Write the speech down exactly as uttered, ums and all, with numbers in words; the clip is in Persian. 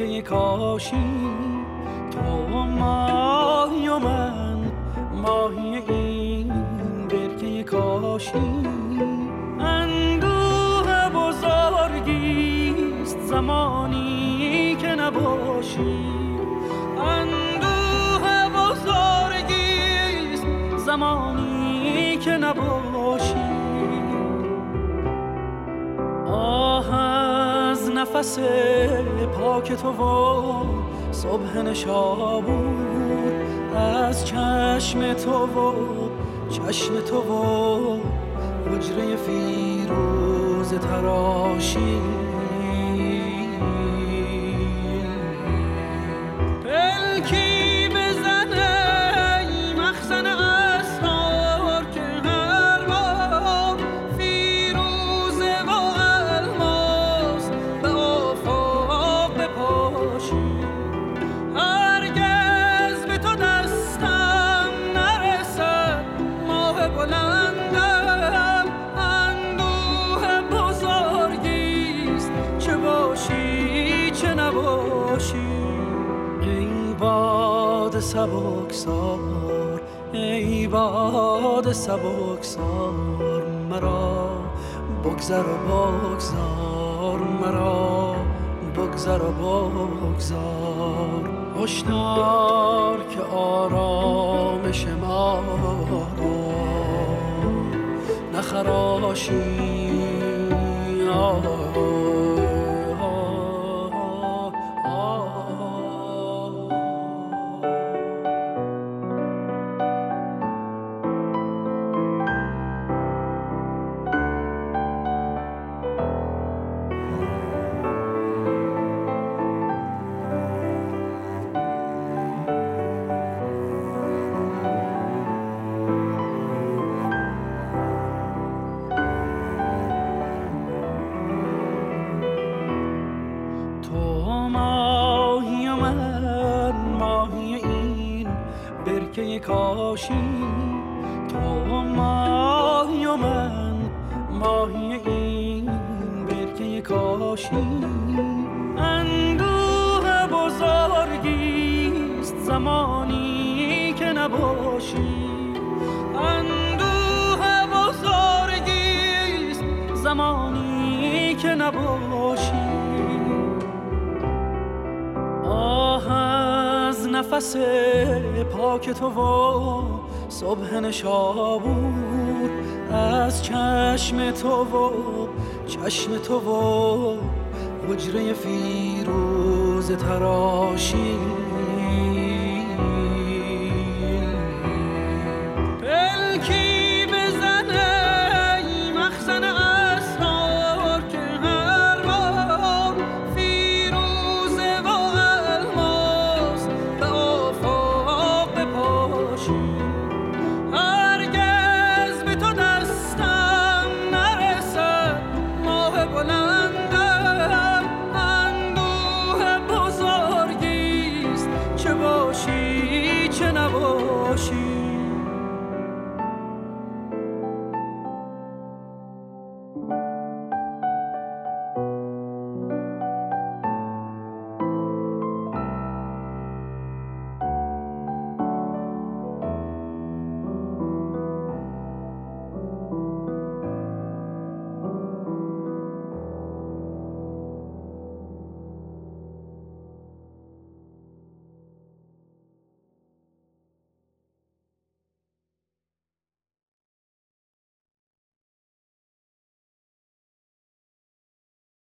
برکه کاشی، تو ماهی و من ماهی این برکه کاشی. اندوه بزرگیست زمانی که نباشی، اندوه بزرگیست زمانی که نباشی. آه از نفس پاک تو و صبح نشابور، از چشم تو و چشم تو و حجره فیروز تراشی. پلکی بزنه مخزن اسرار که هر بار فیروزه و الماس به آفاق بپاشی. هرگز به تو دستم نرسد ماه بلندم، اندوه بزرگیست چه باشی چه نباشی. ای باد سبکسار، ای باد سبکسار، مرا بگذر و بگذار، مرا بگذر و بگذار. هشدار که آرامش ما را نخراشی. آه برکه کاشی، تو ماهی و من ماهی این برکه کاشی. اندوه بزرگیست زمانی که نباشی، اندوه بزرگیست زمانی که نباشی. آه از نفس پاک تو و صبح نشابور، از چشم تو و چشم تو و حجره فیروز تراشی.